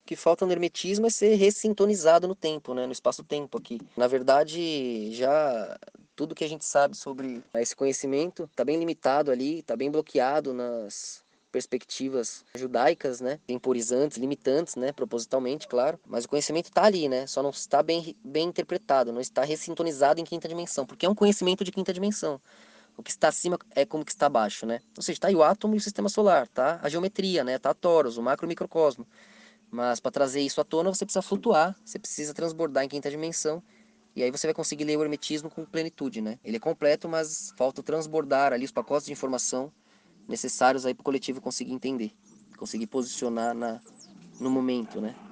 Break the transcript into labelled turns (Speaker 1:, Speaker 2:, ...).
Speaker 1: que falta no hermetismo é ser ressintonizado no tempo, né? No espaço-tempo aqui. Na verdade, já tudo que a gente sabe sobre esse conhecimento está bem limitado ali, está bem bloqueado nas perspectivas judaicas, né? Temporizantes, limitantes, né? Propositalmente, claro. Mas o conhecimento está ali, né? Só não está bem interpretado, não está ressintonizado em quinta dimensão, porque é um conhecimento de quinta dimensão. O que está acima é como que está abaixo, né? Ou seja, está aí o átomo e o sistema solar, tá? A geometria, né? Tá a Torus, o macro e o microcosmo. Mas para trazer isso à tona, você precisa flutuar, você precisa transbordar em quinta dimensão. E aí você vai conseguir ler o hermetismo com plenitude, né? Ele é completo, mas falta transbordar ali os pacotes de informação necessários aí para o coletivo conseguir entender, conseguir posicionar no momento, né?